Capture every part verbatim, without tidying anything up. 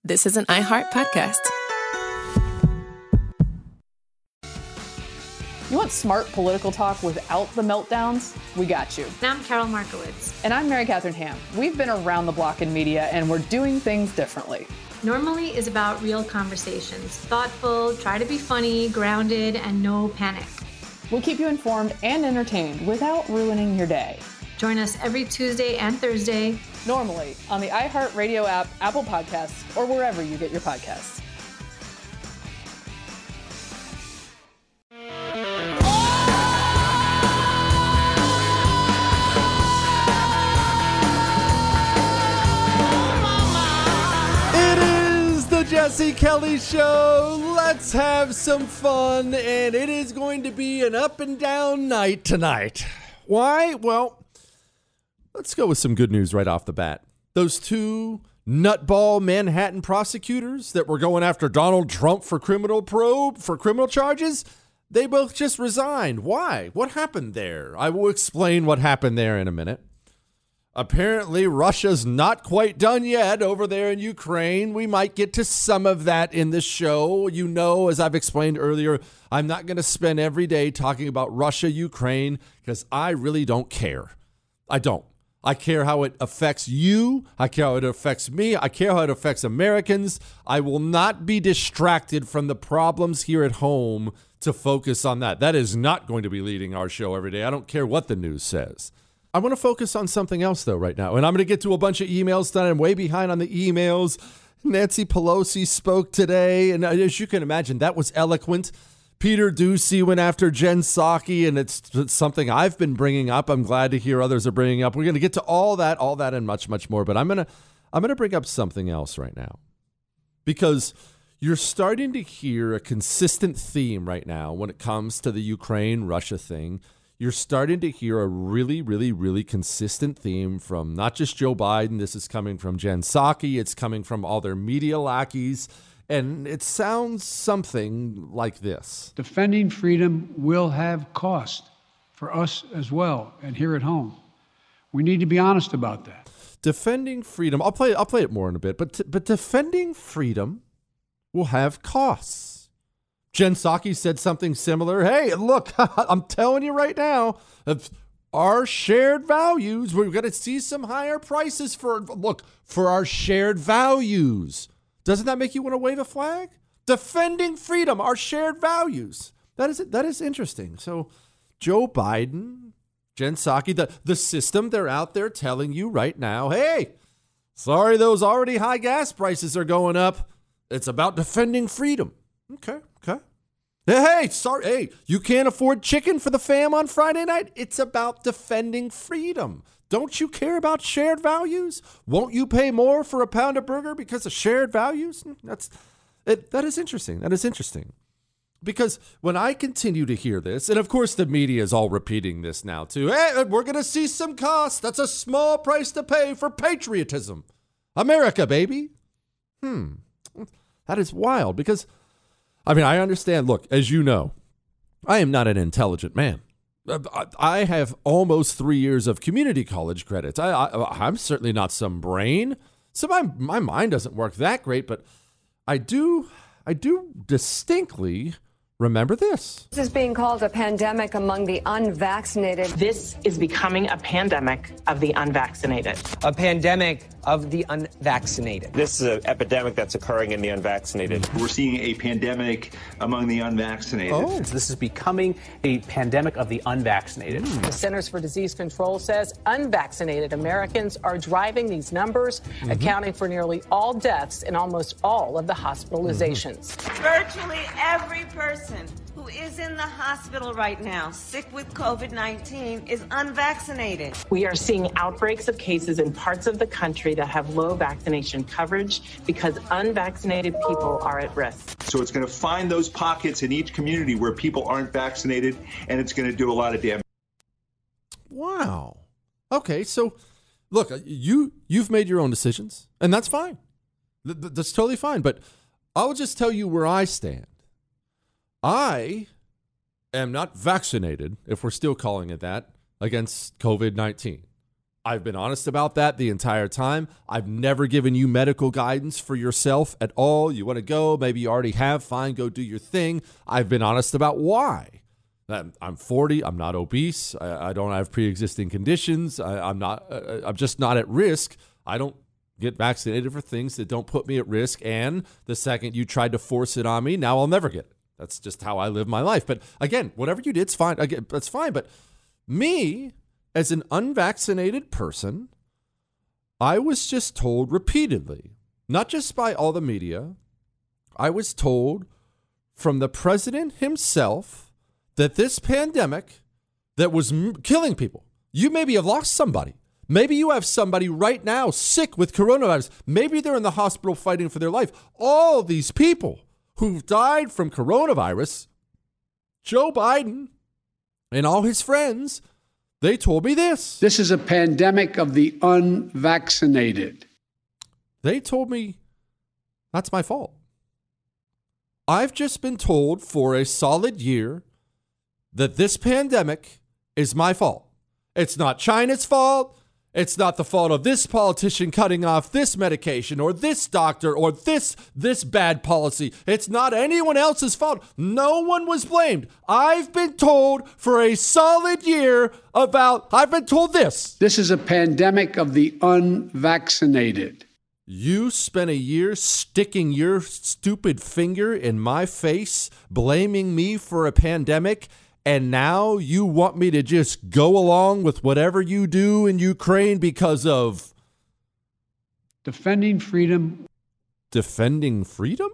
This is an iHeart podcast. You want smart political talk without the meltdowns? We got you. I'm Carol Markowitz. And I'm Mary Catherine Ham. We've been around the block in media, and we're doing things differently. Normally is about real conversations. Thoughtful, try to be funny, grounded, and no panic. We'll keep you informed and entertained without ruining your day. Join us every Tuesday and Thursday. Normally on the iHeartRadio app, Apple Podcasts, or wherever you get your podcasts. Jesse Kelly Show. Let's have some fun, and it is going to be an up and down night tonight. Why? Well, let's go with some good news right off the bat. Those two nutball Manhattan prosecutors that were going after Donald Trump for criminal probe, for criminal charges, they both just resigned. Why? What happened there? I will explain what happened there in a minute. Apparently, Russia's not quite done yet over there in Ukraine. We might get to some of that in the show. You know, as I've explained earlier, I'm not going to spend every day talking about Russia, Ukraine, because I really don't care. I don't. I care how it affects you. I care how it affects me. I care how it affects Americans. I will not be distracted from the problems here at home to focus on that. That is not going to be leading our show every day. I don't care what the news says. I want to focus on something else, though, right now. And I'm going to get to a bunch of emails tonight. I'm way behind on the emails. Nancy Pelosi spoke today. And as you can imagine, that was eloquent. Peter Doocy went after Jen Psaki, and it's, it's something I've been bringing up. I'm glad to hear others are bringing up. We're going to get to all that, all that, and much, much more. But I'm going to I'm going to bring up something else right now. Because you're starting to hear a consistent theme right now when it comes to the Ukraine-Russia thing. You're starting to hear a really, really, really consistent theme from not just Joe Biden. This is coming from Jen Psaki. It's coming from all their media lackeys. And it sounds something like this. Defending freedom will have cost for us as well and here at home. We need to be honest about that. Defending freedom. I'll play, I'll play it more in a bit. But, but defending freedom will have costs. Jen Psaki said something similar. Hey, look, I'm telling you right now, our shared values, we're going to see some higher prices for, look, for our shared values. Doesn't that make you want to wave a flag? Defending freedom, our shared values. That is that is interesting. So Joe Biden, Jen Psaki, the, the system, they're out there telling you right now, hey, sorry, those already high gas prices are going up. It's about defending freedom. Okay, okay. Hey, sorry, hey, you can't afford chicken for the fam on Friday night? It's about defending freedom. Don't you care about shared values? Won't you pay more for a pound of burger because of shared values? That's it, that is interesting. That is interesting. Because when I continue to hear this, and of course the media is all repeating this now too. Hey, we're going to see some costs. That's a small price to pay for patriotism. America, baby. Hmm. That is wild because I mean, I understand. Look, as you know, I am not an intelligent man. I have almost three years of community college credits. I, I, I'm certainly not some brain. So my, my mind doesn't work that great, but I do, I do distinctly remember this. This is being called a pandemic among the unvaccinated. This is becoming a pandemic of the unvaccinated. A pandemic of the unvaccinated. This is an epidemic that's occurring in the unvaccinated. We're seeing a pandemic among the unvaccinated. Oh. This is becoming a pandemic of the unvaccinated. Mm. The Centers for Disease Control says unvaccinated Americans are driving these numbers, mm-hmm. accounting for nearly all deaths and almost all of the hospitalizations. Mm-hmm. Virtually every person who is in the hospital right now, sick with COVID nineteen, is unvaccinated. We are seeing outbreaks of cases in parts of the country that have low vaccination coverage because unvaccinated people are at risk. So it's going to find those pockets in each community where people aren't vaccinated, and it's going to do a lot of damage. Wow. Okay, so look, you, you've made your own decisions, and that's fine. That's totally fine, but I'll just tell you where I stand. I am not vaccinated, if we're still calling it that, against COVID nineteen. I've been honest about that the entire time. I've never given you medical guidance for yourself at all. You want to go, maybe you already have, fine, go do your thing. I've been honest about why. I'm forty. I'm not obese. I, I don't have pre-existing conditions. I, I'm not. Uh, I'm just not at risk. I don't get vaccinated for things that don't put me at risk. And the second you tried to force it on me, now I'll never get it. That's just how I live my life. But again, whatever you did, it's fine. Again, that's fine. But me, as an unvaccinated person, I was just told repeatedly, not just by all the media, I was told from the president himself that this pandemic that was m- killing people, you maybe have lost somebody. Maybe you have somebody right now sick with coronavirus. Maybe they're in the hospital fighting for their life. All these people who've died from coronavirus, Joe Biden and all his friends, they told me this. This is a pandemic of the unvaccinated. They told me that's my fault. I've just been told for a solid year that this pandemic is my fault. It's not China's fault. It's not the fault of this politician cutting off this medication or this doctor or this this bad policy. It's not anyone else's fault. No one was blamed. I've been told for a solid year about, I've been told this. This is a pandemic of the unvaccinated. You spent a year sticking your stupid finger in my face, blaming me for a pandemic, and now you want me to just go along with whatever you do in Ukraine because of defending freedom. Defending freedom?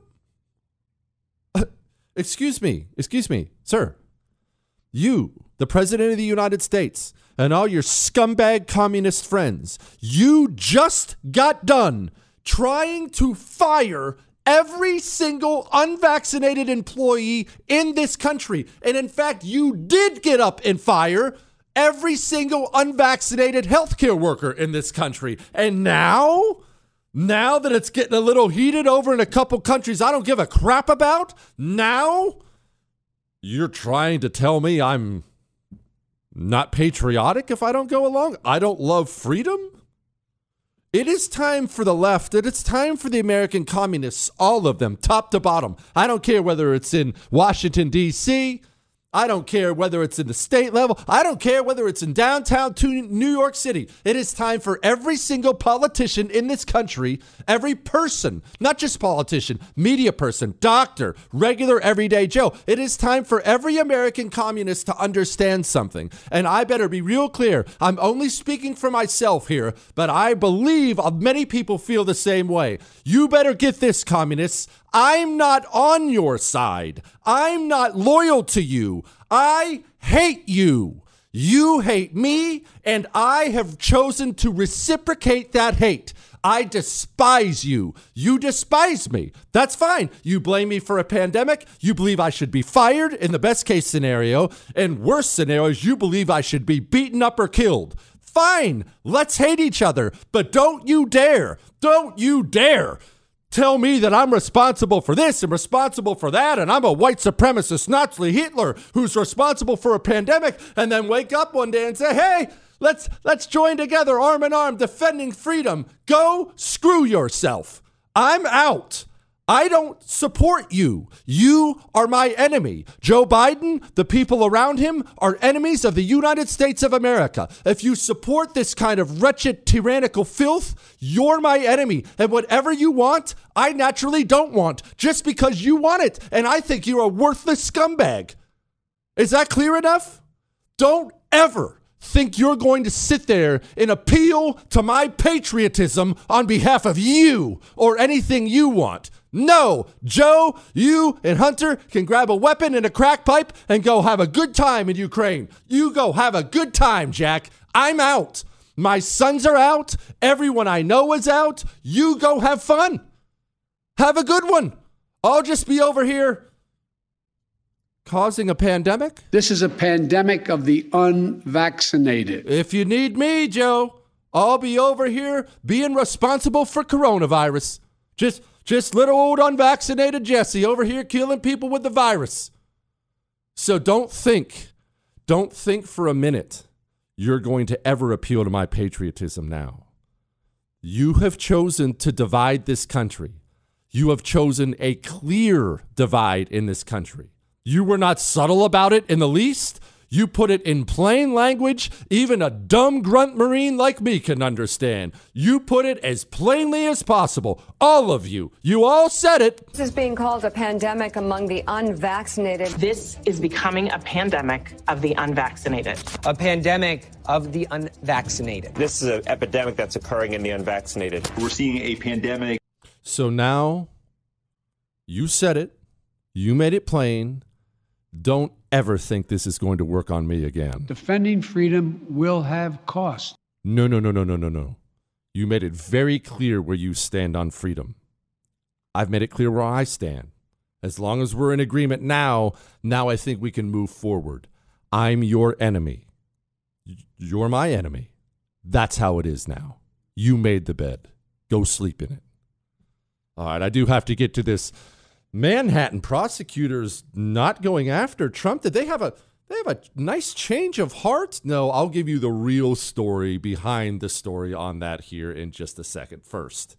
Uh, excuse me, excuse me, sir. You, the President of the United States, and all your scumbag communist friends, you just got done trying to fire every single unvaccinated employee in this country. And in fact, you did get up and fire every single unvaccinated healthcare worker in this country. And now, now that it's getting a little heated over in a couple countries I don't give a crap about, now you're trying to tell me I'm not patriotic if I don't go along? I don't love freedom? It is time for the left, and it's time for the American communists, all of them, top to bottom. I don't care whether it's in Washington, D C, I don't care whether it's in the state level. I don't care whether it's in downtown to New York City. It is time for every single politician in this country, every person, not just politician, media person, doctor, regular everyday Joe. It is time for every American communist to understand something. And I better be real clear. I'm only speaking for myself here, but I believe many people feel the same way. You better get this, communists. I'm not on your side. I'm not loyal to you. I hate you. You hate me, and I have chosen to reciprocate that hate. I despise you. You despise me. That's fine. You blame me for a pandemic. You believe I should be fired in the best case scenario. In worst scenarios, you believe I should be beaten up or killed. Fine. Let's hate each other. But don't you dare. Don't you dare tell me that I'm responsible for this and responsible for that, and I'm a white supremacist Nazi Hitler who's responsible for a pandemic, and then wake up one day and say, hey, let's let's join together arm in arm defending freedom. Go screw yourself. I'm out. I don't support you. You are my enemy. Joe Biden, the people around him, are enemies of the United States of America. If you support this kind of wretched, tyrannical filth, you're my enemy. And whatever you want, I naturally don't want, just because you want it. And I think you're a worthless scumbag. Is that clear enough? Don't ever think you're going to sit there and appeal to my patriotism on behalf of you or anything you want. No, Joe, you and Hunter can grab a weapon and a crack pipe and go have a good time in Ukraine. You go have a good time, Jack. I'm out. My sons are out. Everyone I know is out. You go have fun. Have a good one. I'll just be over here causing a pandemic. This is a pandemic of the unvaccinated. If you need me, Joe, I'll be over here being responsible for coronavirus. Just... Just little old unvaccinated Jesse over here killing people with the virus. So don't think, don't think for a minute you're going to ever appeal to my patriotism now. You have chosen to divide this country. You have chosen a clear divide in this country. You were not subtle about it in the least. You put it in plain language, even a dumb grunt Marine like me can understand. You put it as plainly as possible. All of you. You all said it. This is being called a pandemic among the unvaccinated. This is becoming a pandemic of the unvaccinated. A pandemic of the unvaccinated. This is an epidemic that's occurring in the unvaccinated. We're seeing a pandemic. So now you said it. You made it plain. Don't ever think this is going to work on me again. Defending freedom will have cost. No, no, no, no, no, no, no. You made it very clear where you stand on freedom. I've made it clear where I stand. As long as we're in agreement now, now I think we can move forward. I'm your enemy. You're my enemy. That's how it is now. You made the bed. Go sleep in it. All right, I do have to get to this. Manhattan prosecutors not going after Trump. Did they have a they have a nice change of heart? No, I'll give you the real story behind the story on that here in just a second. First,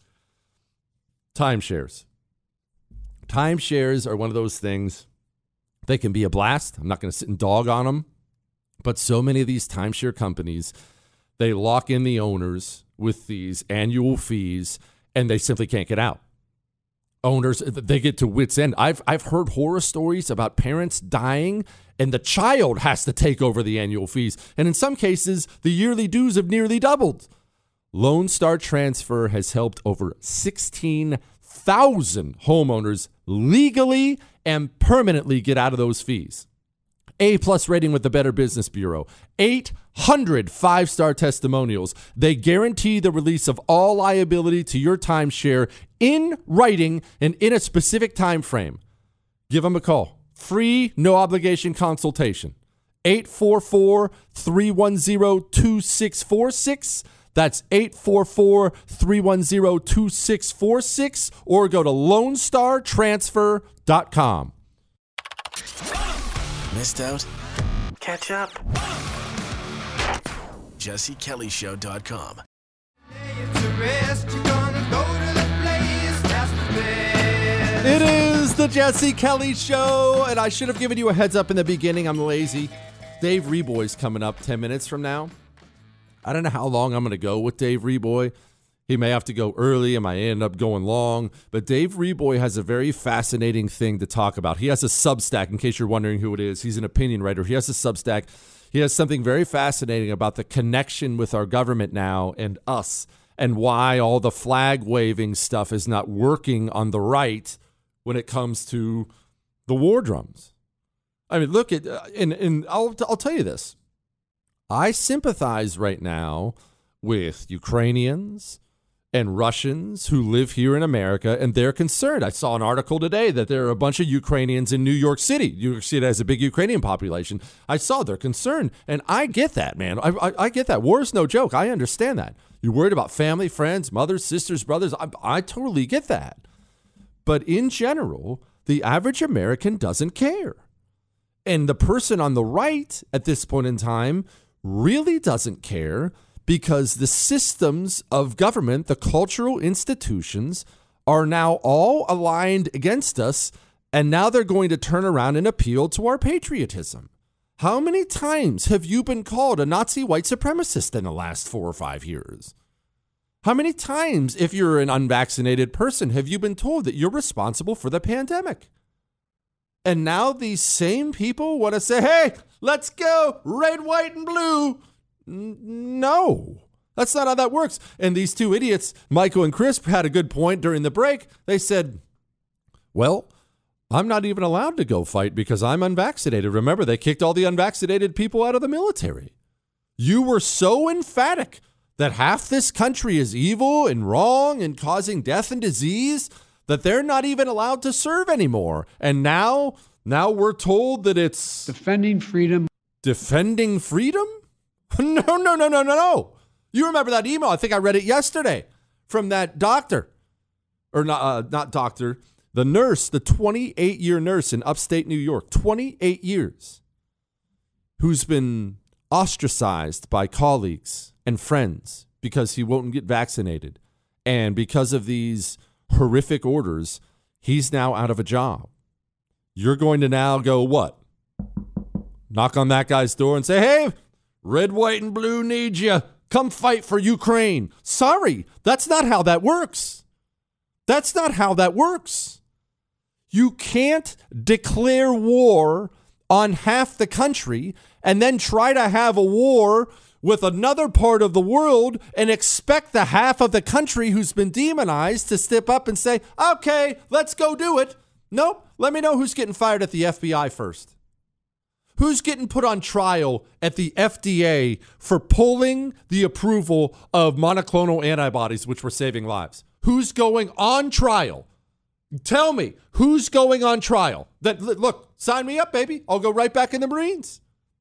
timeshares. Timeshares are one of those things. They can be a blast. I'm not going to sit and dog on them. But so many of these timeshare companies, they lock in the owners with these annual fees, and they simply can't get out. Owners, they get to wit's end. I've I've heard horror stories about parents dying and the child has to take over the annual fees. And in some cases, the yearly dues have nearly doubled. Lone Star Transfer has helped over sixteen thousand homeowners legally and permanently get out of those fees. A-plus rating with the Better Business Bureau. eight hundred five-star testimonials. They guarantee the release of all liability to your timeshare in writing and in a specific time frame. Give them a call. Free, no-obligation consultation. eight four four, three one zero, two six four six. That's eight four four, three one zero, two six four six. Or go to lone star transfer dot com. Missed out? Catch up. Jesse Kelly Show dot com. It is the Jesse Kelly Show, and I should have given you a heads up in the beginning. I'm lazy. Dave Reboy's coming up ten minutes from now. I don't know how long I'm going to go with Dave Reboy. He may have to go early. I might end up going long. But Dave Reboy has a very fascinating thing to talk about. He has a Substack, in case you're wondering who it is. He's an opinion writer. He has a Substack. He has something very fascinating about the connection with our government now and us, and why all the flag waving stuff is not working on the right when it comes to the war drums. I mean, look at, uh, and, and I'll, I'll tell you this. I sympathize right now with Ukrainians and Russians who live here in America, and they're concerned. I saw an article today that there are a bunch of Ukrainians in New York City. New York City has a big Ukrainian population. I saw they're concerned, and I get that, man. I, I, I get that. War is no joke. I understand that. You're worried about family, friends, mothers, sisters, brothers. I, I totally get that. But in general, the average American doesn't care. And the person on the right at this point in time really doesn't care, because the systems of government, the cultural institutions, are now all aligned against us, and now they're going to turn around and appeal to our patriotism. How many times have you been called a Nazi white supremacist in the last four or five years? How many times, if you're an unvaccinated person, have you been told that you're responsible for the pandemic? And now these same people want to say, hey, let's go, red, white, and blue. No, that's not how that works. And these two idiots, Michael and Chris, had a good point during the break. They said, well, I'm not even allowed to go fight because I'm unvaccinated. Remember, they kicked all the unvaccinated people out of the military. You were so emphatic that half this country is evil and wrong and causing death and disease that they're not even allowed to serve anymore. And now, now we're told that it's defending freedom. Defending freedom? No, no, no, no, no, no. You remember that email? I think I read it yesterday from that doctor, or not, uh, not doctor, the nurse, the twenty-eight year nurse in upstate New York, twenty-eight years, who's been ostracized by colleagues and friends because he won't get vaccinated. And because of these horrific orders, he's now out of a job. You're going to now go what? Knock on that guy's door and say, hey, red, white, and blue need you. Come fight for Ukraine. Sorry, that's not how that works. That's not how that works. You can't declare war on half the country and then try to have a war with another part of the world and expect the half of the country who's been demonized to step up and say, okay, let's go do it. Nope. Let me know who's getting fired at the F B I first. Who's getting put on trial at the F D A for pulling the approval of monoclonal antibodies, which were saving lives? Who's going on trial? Tell me, who's going on trial? That look, sign me up, baby. I'll go right back in the Marines.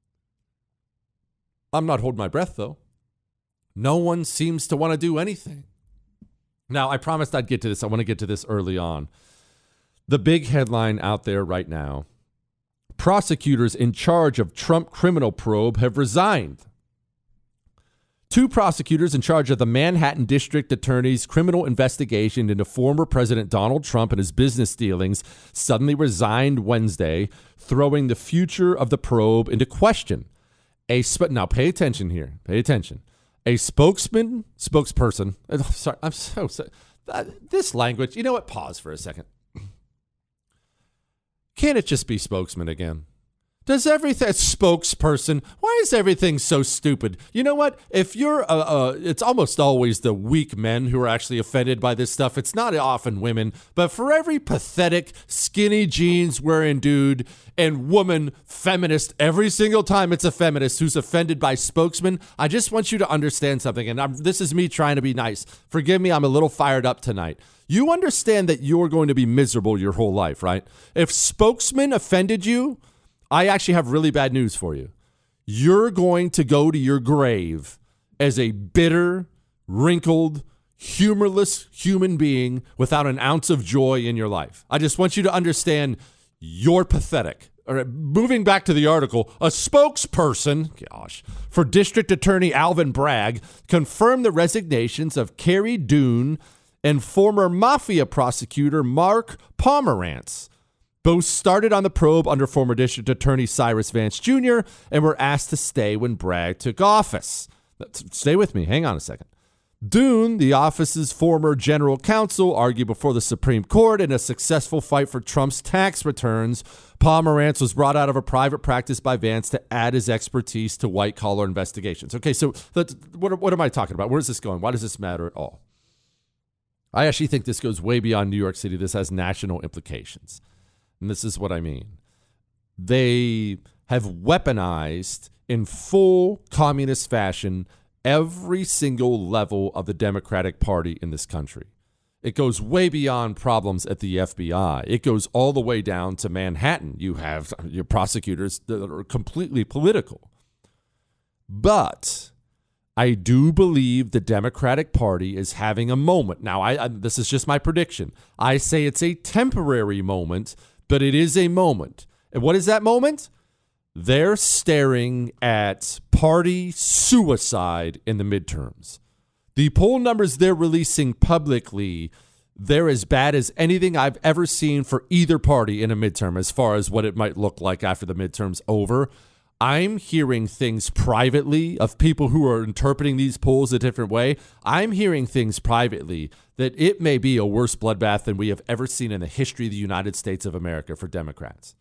I'm not holding my breath, though. No one seems to want to do anything. Now, I promised I'd get to this. I want to get to this early on. The big headline out there right now: prosecutors in charge of Trump criminal probe have resigned. Two prosecutors in charge of the Manhattan District Attorney's criminal investigation into former President Donald Trump and his business dealings suddenly resigned Wednesday, throwing the future of the probe into question. A sp- now, pay attention here. Pay attention. A spokesman, spokesperson. Oh, sorry, I'm so sorry. Uh, this language. You know what? Pause for a second. Can't it just be spokesman again? Does everything, spokesperson, why is everything so stupid? You know what? If you're, uh, uh, it's almost always the weak men who are actually offended by this stuff. It's not often women, but for every pathetic, skinny jeans wearing dude and woman feminist, every single time it's a feminist who's offended by spokesman, I just want you to understand something. And I'm, this is me trying to be nice. Forgive me, I'm a little fired up tonight. You understand that you're going to be miserable your whole life, right? If spokesman offended you, I actually have really bad news for you. You're going to go to your grave as a bitter, wrinkled, humorless human being without an ounce of joy in your life. I just want you to understand you're pathetic. All right, moving back to the article, a spokesperson, gosh, for District Attorney Alvin Bragg confirmed the resignations of Carrie Doon and former mafia prosecutor Mark Pomerantz. Both started on the probe under former District Attorney Cyrus Vance Junior and were asked to stay when Bragg took office. Stay with me. Hang on a second. Doon, the office's former general counsel, argued before the Supreme Court in a successful fight for Trump's tax returns. Pomerantz was brought out of a private practice by Vance to add his expertise to white-collar investigations. Okay, so what, what am I talking about? Where's this going? Why does this matter at all? I actually think this goes way beyond New York City. This has national implications. And this is what I mean. They have weaponized in full communist fashion every single level of the Democratic Party in this country. It goes way beyond problems at the F B I. It goes all the way down to Manhattan. You have your prosecutors that are completely political. But I do believe the Democratic Party is having a moment. Now, I, I this is just my prediction. I say it's a temporary moment, but it is a moment. And what is that moment? They're staring at party suicide in the midterms. The poll numbers they're releasing publicly, they're as bad as anything I've ever seen for either party in a midterm as far as what it might look like after the midterm's over. I'm hearing things privately of people who are interpreting these polls a different way. I'm hearing things privately that it may be a worse bloodbath than we have ever seen in the history of the United States of America for Democrats.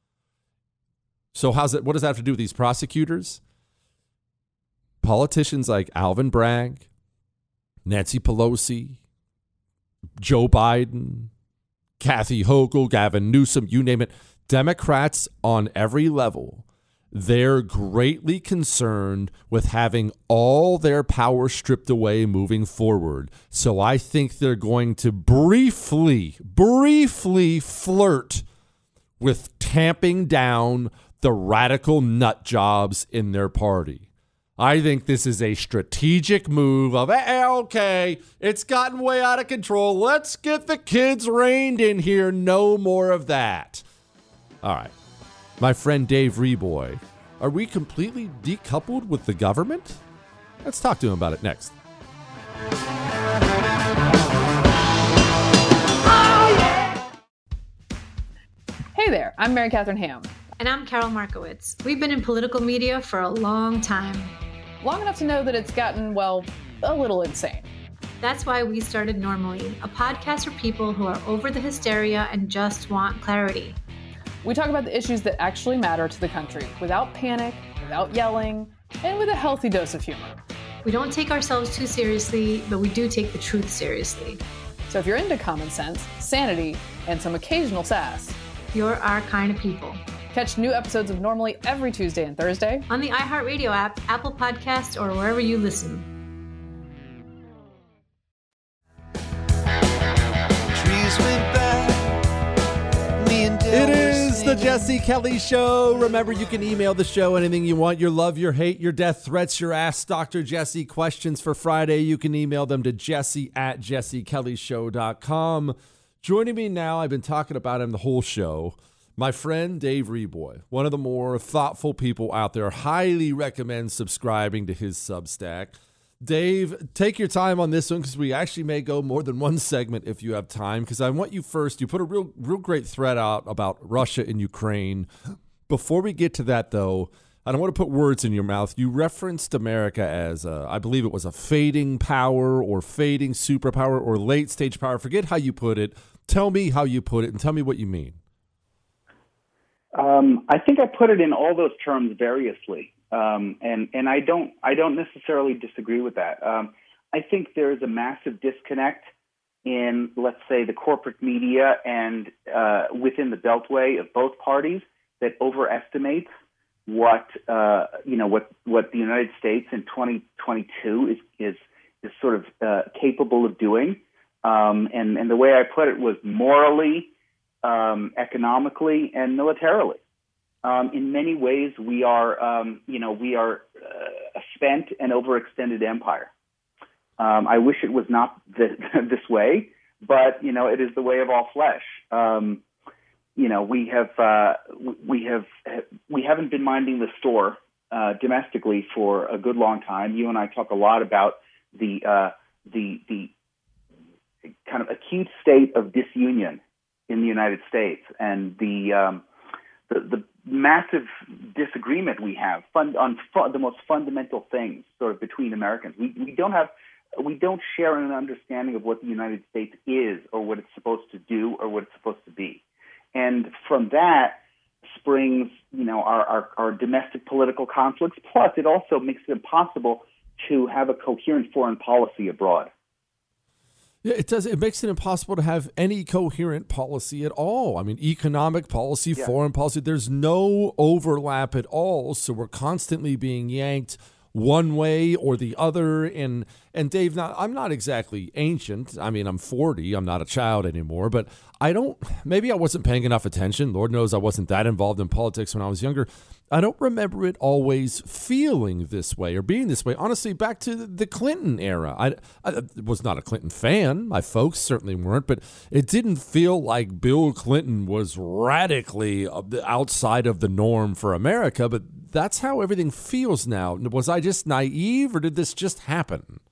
So how's it? What does that have to do with these prosecutors? Politicians like Alvin Bragg, Nancy Pelosi, Joe Biden, Kathy Hochul, Gavin Newsom, you name it. Democrats on every level, they're greatly concerned with having all their power stripped away moving forward. So I think they're going to briefly, briefly flirt with tamping down the radical nut jobs in their party. I think this is a strategic move of, hey, okay, it's gotten way out of control. Let's get the kids reined in here. No more of that. All right. My friend Dave Reboy Are we completely decoupled with the government? Let's talk to him about it next. Hey there, I'm Mary Catherine Ham. And I'm Carol Markowitz. We've been in political media for a long time. Long enough to know that it's gotten, well, a little insane. That's why we started Normally, a podcast for people who are over the hysteria and just want clarity. We talk about the issues that actually matter to the country without panic, without yelling, and with a healthy dose of humor. We don't take ourselves too seriously, but we do take the truth seriously. So if you're into common sense, sanity, and some occasional sass, you're our kind of people. Catch new episodes of Normally every Tuesday and Thursday on the iHeartRadio app, Apple Podcasts, or wherever you listen. It is the Jesse Kelly Show. Remember, you can email the show anything you want. Your love, your hate, your death threats, your Ask Doctor Jesse questions for Friday. You can email them to jesse at jesse kelly show dot com. Joining me now, I've been talking about him the whole show, my friend Dave Reeboy, one of the more thoughtful people out there. Highly recommend subscribing to his Substack. Dave, take your time on this one because we actually may go more than one segment if you have time, because I want you first. You put a real, real great thread out about Russia and Ukraine. Before we get to that, though, I don't want to put words in your mouth. You referenced America as, a, I believe it was a fading power or fading superpower or late stage power. Forget how you put it. Tell me how you put it and tell me what you mean. Um, I think I put it in all those terms variously, um, and and I don't I don't necessarily disagree with that. Um, I think there is a massive disconnect in, let's say, the corporate media and uh, within the Beltway of both parties that overestimates what uh, you know what what the United States in twenty twenty-two is is is sort of uh, capable of doing, um, and and the way I put it was morally, Um, economically, and militarily. Um, in many ways, we are, um, you know, we are uh, a spent and overextended empire. Um, I wish it was not th- this way, but you know, it is the way of all flesh. Um, you know, we have uh, we have we haven't been minding the store uh, domestically for a good long time. You and I talk a lot about the uh, the the kind of acute state of disunion in the United States, and the um, the, the massive disagreement we have fun, on fu- the most fundamental things, sort of between Americans. We we don't have we don't share an understanding of what the United States is, or what it's supposed to do, or what it's supposed to be, and from that springs, you know, our, our, our domestic political conflicts. Plus, it also makes it impossible to have a coherent foreign policy abroad. Yeah, it does. It makes it impossible to have any coherent policy at all. I mean, economic policy, yeah. foreign policy, there's no overlap at all. So we're constantly being yanked one way or the other. And, and Dave, not, I'm not exactly ancient. I mean, I'm forty. I'm not a child anymore. But I don't, maybe I wasn't paying enough attention. Lord knows I wasn't that involved in politics when I was younger. I don't remember it always feeling this way or being this way. Honestly, back to the Clinton era. I, I was not a Clinton fan. My folks certainly weren't, but it didn't feel like Bill Clinton was radically outside of the norm for America, but that's how everything feels now. Was I just naive, or did this just happen?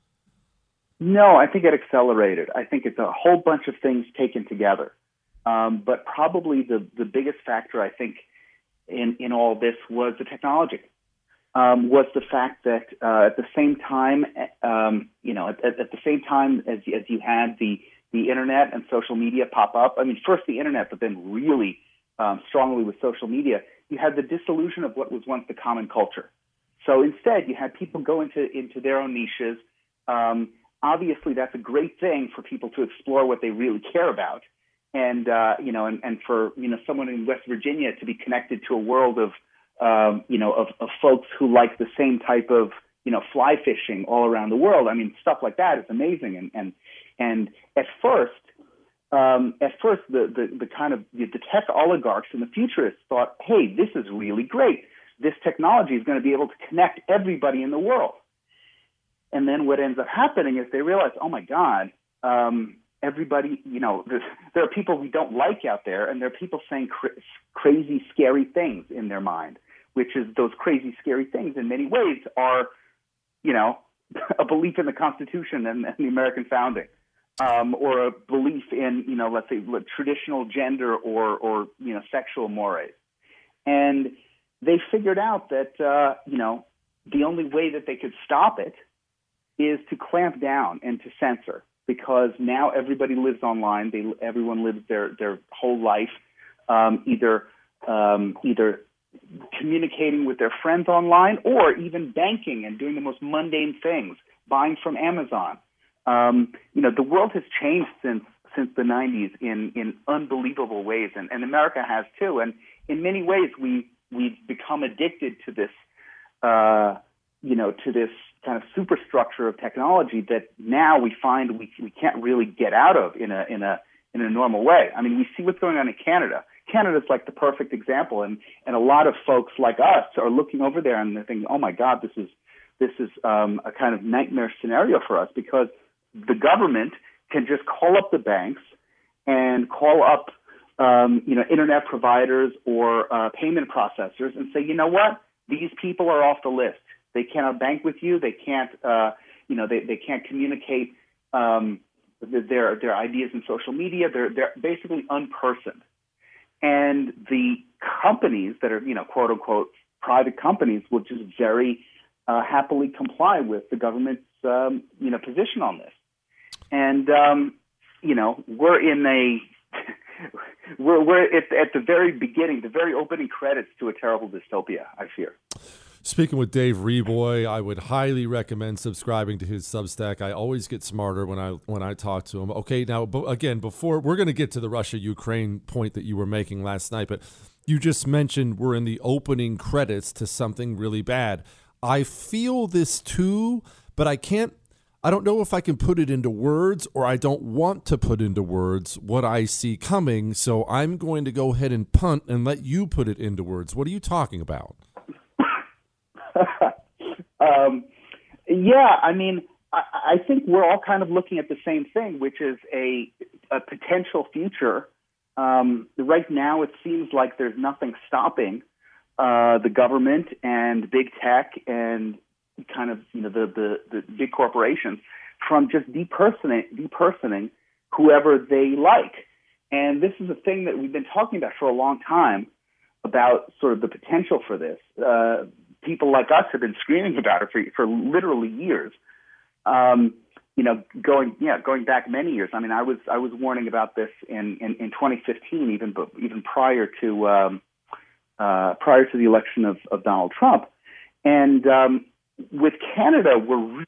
No, I think it accelerated. I think it's a whole bunch of things taken together. Um, but probably the, the biggest factor, I think, in, in all this was the technology, um, was the fact that uh, at the same time, um, you know, at, at the same time as, as you had the, the internet and social media pop up, I mean, first the internet, but then really um, strongly with social media, you had the dissolution of what was once the common culture. So instead, you had people go into, into their own niches. Um, obviously, that's a great thing for people to explore what they really care about. And, uh, you know, and, and for, you know, someone in West Virginia to be connected to a world of, um, you know, of, of folks who like the same type of, you know, fly fishing all around the world. I mean, stuff like that is amazing. And, and, and at first, um, at first, the, the, the kind of the, the tech oligarchs and the futurists thought, hey, this is really great. This technology is going to be able to connect everybody in the world. And then what ends up happening is they realize, oh my God, um, everybody, you know, there are people we don't like out there, and there are people saying cra- crazy, scary things in their mind, which is those crazy, scary things in many ways are, you know, a belief in the Constitution and, and the American founding, um, or a belief in, you know, let's say traditional gender or, or, you know, sexual mores. And they figured out that, uh, you know, the only way that they could stop it is to clamp down and to censor, because now everybody lives online. They, everyone lives their, their whole life um, either um, either communicating with their friends online or even banking and doing the most mundane things, buying from Amazon. Um, you know, the world has changed since since the nineties in, in unbelievable ways, and, and America has too. And in many ways, we we've become addicted to this, uh, you know, to this kind of superstructure of technology that now we find we we can't really get out of in a in a in a normal way. I mean, we see what's going on in Canada. Canada's like the perfect example, and and a lot of folks like us are looking over there and they're thinking, oh my God, this is this is um, a kind of nightmare scenario for us, because the government can just call up the banks and call up um, you know internet providers or uh, payment processors and say, you know what, these people are off the list. They cannot bank with you. They can't, uh, you know, they, they can't communicate um, their their ideas in social media. They're they're basically unpersoned. And the companies that are, you know, quote unquote private companies will just very uh, happily comply with the government's, um, you know, position on this. And um, you know, we're in a we're we're at, at the very beginning, the very opening credits to a terrible dystopia, I fear. Speaking with Dave Reeboy, I would highly recommend subscribing to his Substack. I always get smarter when I when I talk to him. Okay, now, b- again, before we're going to get to the Russia-Ukraine point that you were making last night, but you just mentioned we're in the opening credits to something really bad. I feel this too, but I can't, I don't know if I can put it into words, or I don't want to put into words what I see coming, so I'm going to go ahead and punt and let you put it into words. What are you talking about? um, yeah, I mean, I, I think we're all kind of looking at the same thing, which is a, a potential future. Um, right now, it seems like there's nothing stopping uh, the government and big tech and kind of, you know, the, the, the big corporations from just depersoning, depersoning whoever they like. And this is a thing that we've been talking about for a long time, about sort of the potential for this. Uh, people like us have been screaming about it for, for literally years. Um, you know, going yeah, going back many years. I mean, I was I was warning about this in, in, in twenty fifteen, even even prior to um, uh, prior to the election of, of Donald Trump. And um, with Canada, we're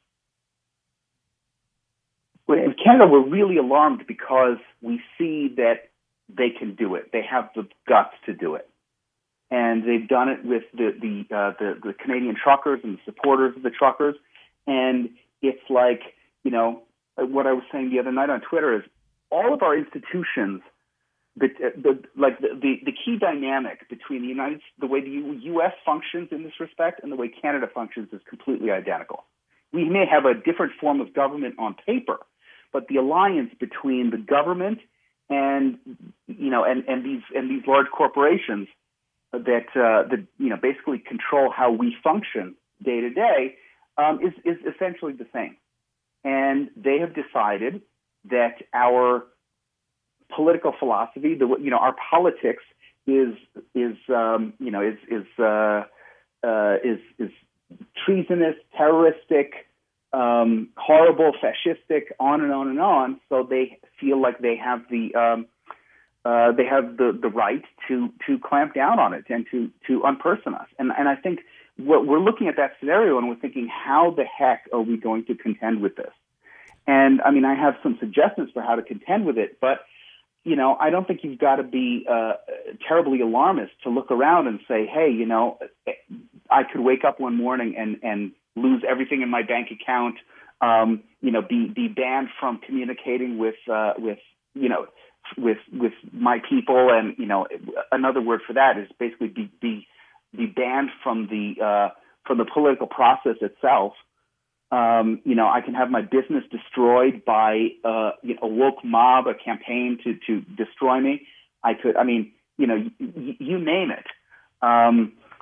re- in Canada we're really alarmed because we see that they can do it. They have the guts to do it. And they've done it with the the, uh, the the Canadian truckers and the supporters of the truckers. And it's like, you know, what I was saying the other night on Twitter is all of our institutions, the, the, like the, the, the key dynamic between the United, the way the U S functions in this respect and the way Canada functions is completely identical. We may have a different form of government on paper, but the alliance between the government and, you know, and, and these and these large corporations that uh, that you know basically control how we function day to day um, is is essentially the same, and they have decided that our political philosophy, the you know our politics is is um, you know is is uh, uh, is is treasonous, terroristic, um, horrible, fascistic, on and on and on. So they feel like they have the um, Uh, they have the, the right to, to clamp down on it and to, to unperson us. And, and I think what we're looking at that scenario and we're thinking, how the heck are we going to contend with this? And I mean, I have some suggestions for how to contend with it, but, you know, I don't think you've got to be uh, terribly alarmist to look around and say, hey, you know, I could wake up one morning and, and lose everything in my bank account, um, you know, be, be banned from communicating with, uh, with, you know, with with my people, and you know another word for that is basically be be, be banned from the uh, from the political process itself. Um, you know, I can have my business destroyed by uh, you know, a woke mob, a campaign to to destroy me. I could, I mean, you know, y- y- you name it. Um,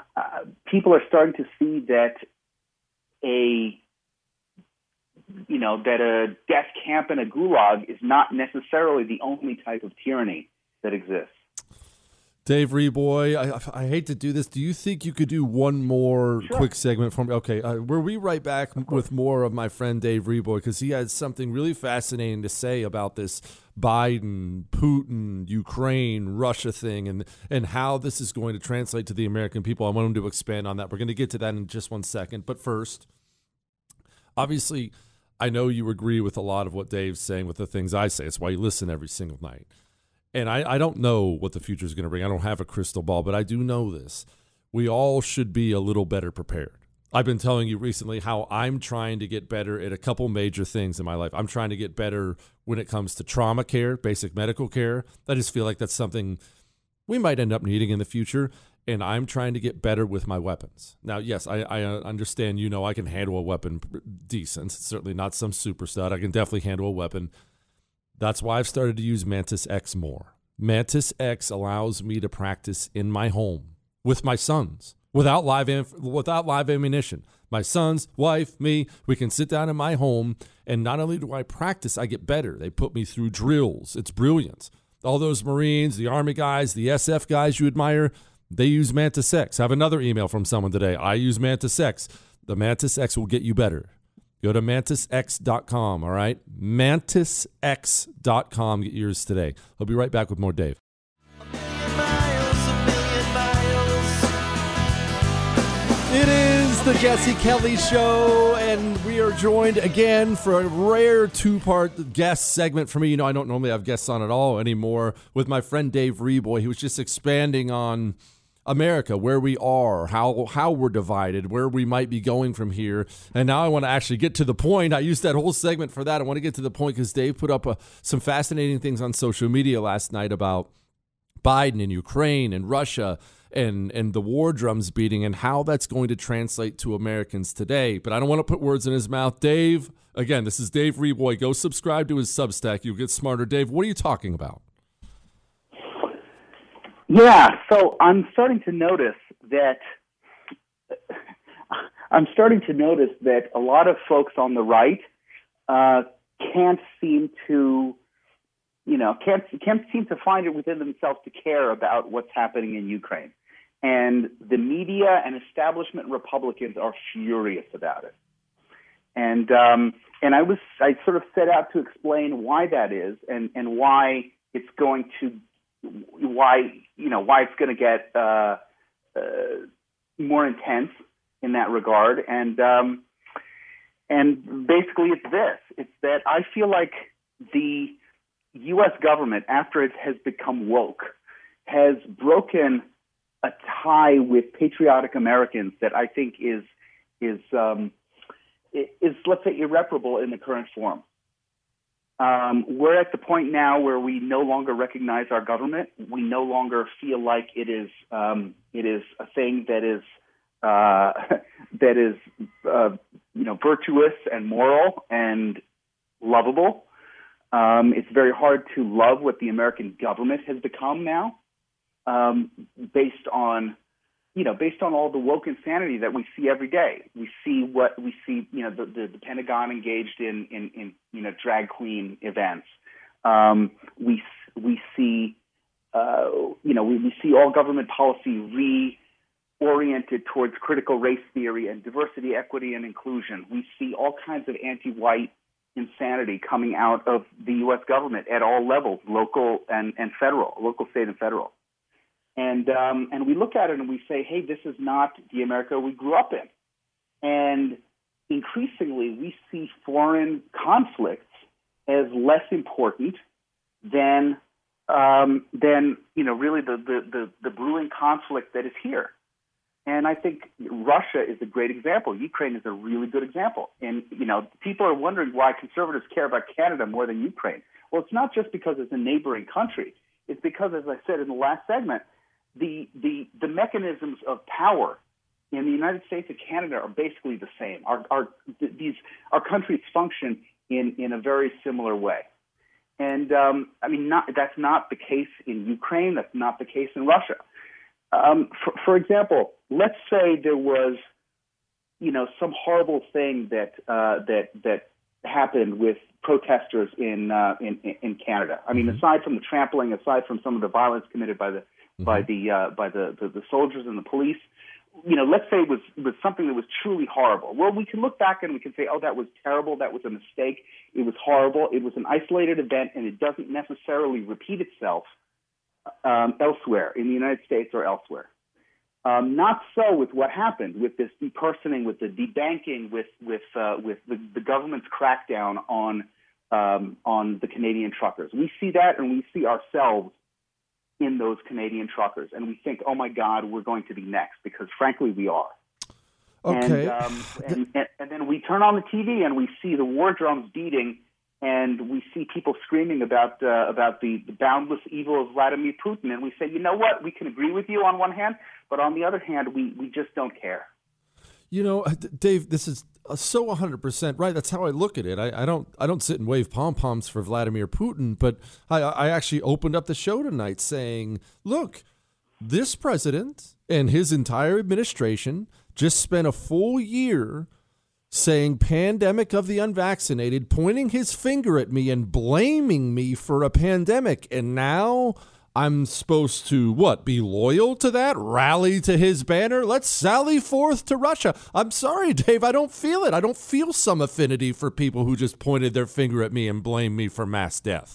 uh, people are starting to see that a you know that a death camp and a gulag is not necessarily the only type of tyranny that exists. Dave Reboy, I, I hate to do this. Do you think you could do one more Sure. quick segment for me? Okay, uh, we'll be right back with more of my friend Dave Reboy, because he has something really fascinating to say about this Biden, Putin, Ukraine, Russia thing, and, and how this is going to translate to the American people. I want him to expand on that. We're going to get to that in just one second. But first, obviously, I know you agree with a lot of what Dave's saying with the things I say. It's why you listen every single night. And I, I don't know what the future is going to bring. I don't have a crystal ball, but I do know this. We all should be a little better prepared. I've been telling you recently how I'm trying to get better at a couple major things in my life. I'm trying to get better when it comes to trauma care, basic medical care. I just feel like that's something we might end up needing in the future. And I'm trying to get better with my weapons. Now, yes, I, I understand, you know, I can handle a weapon decent. It's certainly not some super stud. I can definitely handle a weapon. That's why I've started to use Mantis X more. Mantis X allows me to practice in my home with my sons without live amf- without live ammunition. My sons, wife, me, we can sit down in my home, and not only do I practice, I get better. They put me through drills. It's brilliant. All those Marines, the Army guys, the S F guys you admire, they use Mantis X. I have another email from someone today. I use Mantis X. The Mantis X will get you better. Go to mantis x dot com, all right? mantis x dot com. Get yours today. I'll be right back with more Dave. It is the Jesse Kelly Show, and we are joined again for a rare two-part guest segment for me. You know, I don't normally have guests on at all anymore, with my friend Dave Reboy. He was just expanding on America, where we are, how how we're divided, where we might be going from here. And now I want to actually get to the point. I used that whole segment for that. I want to get to the point because Dave put up a, some fascinating things on social media last night about Biden and Ukraine and Russia and, and the war drums beating and how that's going to translate to Americans today. But I don't want to put words in his mouth. Dave, again, this is Dave Reboy. Go subscribe to his Substack. You'll get smarter. Dave, what are you talking about? Yeah, so I'm starting to notice that I'm starting to notice that a lot of folks on the right uh, can't seem to, you know, can't can't seem to find it within themselves to care about what's happening in Ukraine, and the media and establishment Republicans are furious about it, and um, and I was I sort of set out to explain why that is, and and why it's going to. Why you know why it's going to get uh, uh, more intense in that regard, and um, and basically it's this: it's that I feel like the U S government, after it has become woke, has broken a tie with patriotic Americans that I think is is um, is let's say irreparable in the current form. Um, we're at the point now where we no longer recognize our government. We no longer feel like it is um, it is a thing that is uh, that is uh, you know virtuous and moral and lovable. Um, it's very hard to love what the American government has become now, um, based on you know based on all the woke insanity that we see every day. We see what we see. You know the, the, the Pentagon engaged in, in in you know drag queen events. Um, we we see uh, you know we, we see all government policy reoriented towards critical race theory and diversity, equity, and inclusion. We see all kinds of anti-white insanity coming out of the U S government at all levels, local and, and federal, local, state, and federal. And um, and we look at it and we say, hey, this is not the America we grew up in. And increasingly, we see foreign conflicts as less important than um, than you know really the, the the the brewing conflict that is here. And I think Russia is a great example. Ukraine is a really good example. And you know, people are wondering why conservatives care about Canada more than Ukraine. Well, it's not just because it's a neighboring country. It's because, as I said in the last segment, the the the mechanisms of power in the United States and Canada are basically the same. Our our these our countries function in in a very similar way. And um, I mean, not, that's not the case in Ukraine. That's not the case in Russia. Um, for, for example, let's say there was, you know, some horrible thing that uh, that that happened with protesters in uh, in in Canada. I mean, mm-hmm. aside from the trampling, aside from some of the violence committed by the mm-hmm. by the uh, by the, the the soldiers and the police, you know, let's say it was was something that was truly horrible. Well, we can look back and we can say, oh, that was terrible. That was a mistake. It was horrible. It was an isolated event, and it doesn't necessarily repeat itself um, elsewhere in the United States or elsewhere. Um, not so with what happened with this depersoning, with the debanking, with with uh, with the, the government's crackdown on um, on the Canadian truckers. We see that, and we see ourselves in those Canadian truckers, and we think, "Oh my God, we're going to be next," because frankly, we are. Okay. And, um, and, and, and then we turn on the T V and we see the war drums beating, and we see people screaming about uh, about the, the boundless evil of Vladimir Putin, and we say, you know what? We can agree with you on one hand, but on the other hand, we, we just don't care. You know, Dave, this is so one hundred percent right. That's how I look at it. I, I don't I don't sit and wave pom-poms for Vladimir Putin, but I, I actually opened up the show tonight saying, look, this president and his entire administration just spent a full year saying pandemic of the unvaccinated, pointing his finger at me and blaming me for a pandemic. And now I'm supposed to, what, be loyal to that? Rally to his banner? Let's sally forth to Russia. I'm sorry, Dave, I don't feel it. I don't feel some affinity for people who just pointed their finger at me and blamed me for mass death.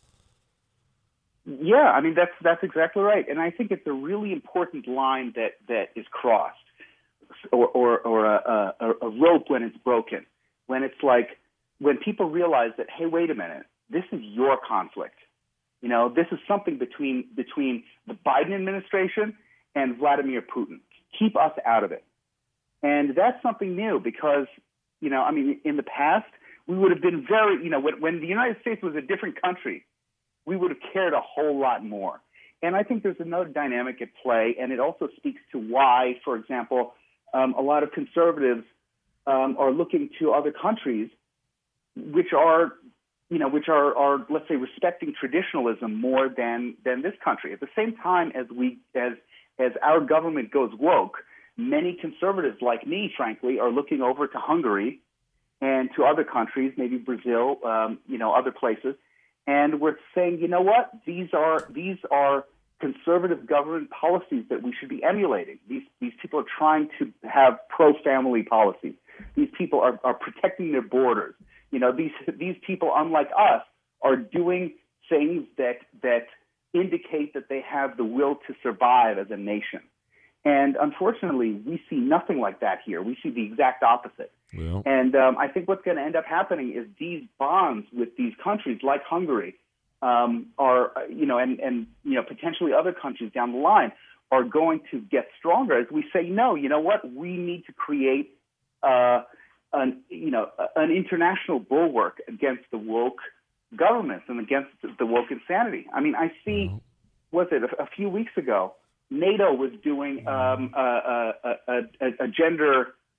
Yeah, I mean, that's that's exactly right. And I think it's a really important line that, that is crossed. Or, or, or a, a, a rope when it's broken, when it's like, when people realize that, hey, wait a minute, this is your conflict. You know, this is something between between the Biden administration and Vladimir Putin. Keep us out of it. And that's something new because, you know, I mean, in the past, we would have been very, you know, when, when the United States was a different country, we would have cared a whole lot more. And I think there's another dynamic at play, and it also speaks to why, for example, Um, a lot of conservatives um, are looking to other countries, which are, you know, which are, are, let's say, respecting traditionalism more than than this country. At the same time as we, as as our government goes woke, many conservatives like me, frankly, are looking over to Hungary and to other countries, maybe Brazil, um, you know, other places, and we're saying, you know what, these are these are. conservative government policies that we should be emulating. These these people are trying to have pro-family policies. These people are, are protecting their borders. You know, these these people, unlike us, are doing things that that indicate that they have the will to survive as a nation. And unfortunately, we see nothing like that here. We see the exact opposite. Well. And um, I think what's going to end up happening is these bonds with these countries like Hungary, Um, are, you know, and, and, you know, potentially other countries down the line are going to get stronger as we say, no, you know what, we need to create, uh, an, you know, an international bulwark against the woke governments and against the woke insanity. I mean, I see, was it a, a few weeks ago, NATO was doing um, a, a, a, a gender,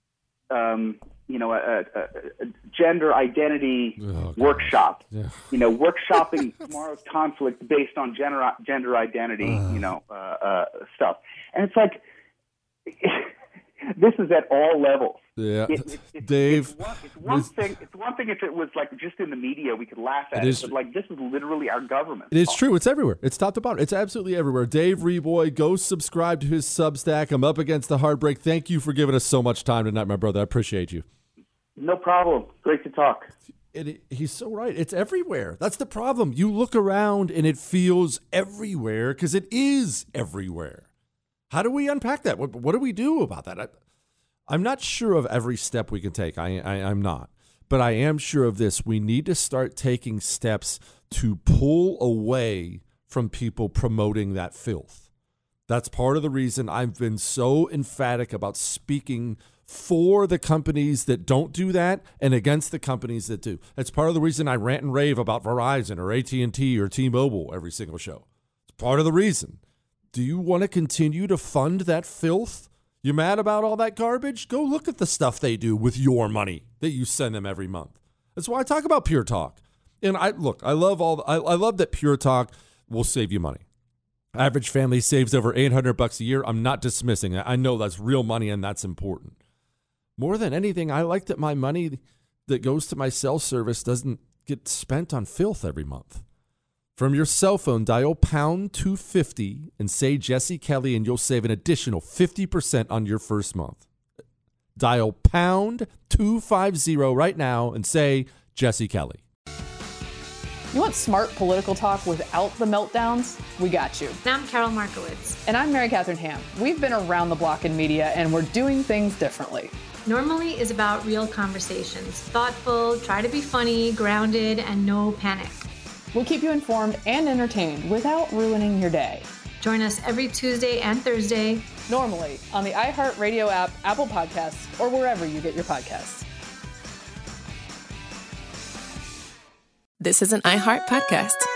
um, you know, a, a, a gender identity oh, workshop, yeah. you know, workshopping tomorrow's conflict based on gender, gender identity, uh, you know, uh, uh, stuff. And it's like, this is at all levels. Yeah, it, it, it, Dave. It's one, it's one thing. It's one thing if it was like just in the media, we could laugh at it, it is, but like this is literally our government. It is true. It's everywhere. It's top to bottom. It's absolutely everywhere. Dave Reeboy, go subscribe to his Substack. I'm up against the heartbreak. Thank you for giving us so much time tonight, my brother. I appreciate you. No problem. Great to talk. It, it, he's so right. It's everywhere. That's the problem. You look around and it feels everywhere because it is everywhere. How do we unpack that? What, what do we do about that? I, I'm not sure of every step we can take. I, I, I'm not. But I am sure of this. We need to start taking steps to pull away from people promoting that filth. That's part of the reason I've been so emphatic about speaking for the companies that don't do that and against the companies that do. That's part of the reason I rant and rave about Verizon or A T and T or T-Mobile every single show. It's part of the reason. Do you want to continue to fund that filth? You mad about all that garbage? Go look at the stuff they do with your money that you send them every month. That's why I talk about Pure Talk. And I look, I love all. The, I, I love that Pure Talk will save you money. Average family saves over eight hundred bucks a year. I'm not dismissing it. I know that's real money and that's important. More than anything, I like that my money that goes to my cell service doesn't get spent on filth every month. From your cell phone, dial pound two fifty and say Jesse Kelly, and you'll save an additional fifty percent on your first month. Dial pound two fifty right now and say Jesse Kelly. You want smart political talk without the meltdowns? We got you. And I'm Carol Markowitz. And I'm Mary Catherine Ham. We've been around the block in media, and we're doing things differently. Normally is about real conversations. Thoughtful, try to be funny, grounded, and no panic. We'll keep you informed and entertained without ruining your day. Join us every Tuesday and Thursday. Normally on the iHeartRadio app, Apple Podcasts, or wherever you get your podcasts. This is an iHeart podcast.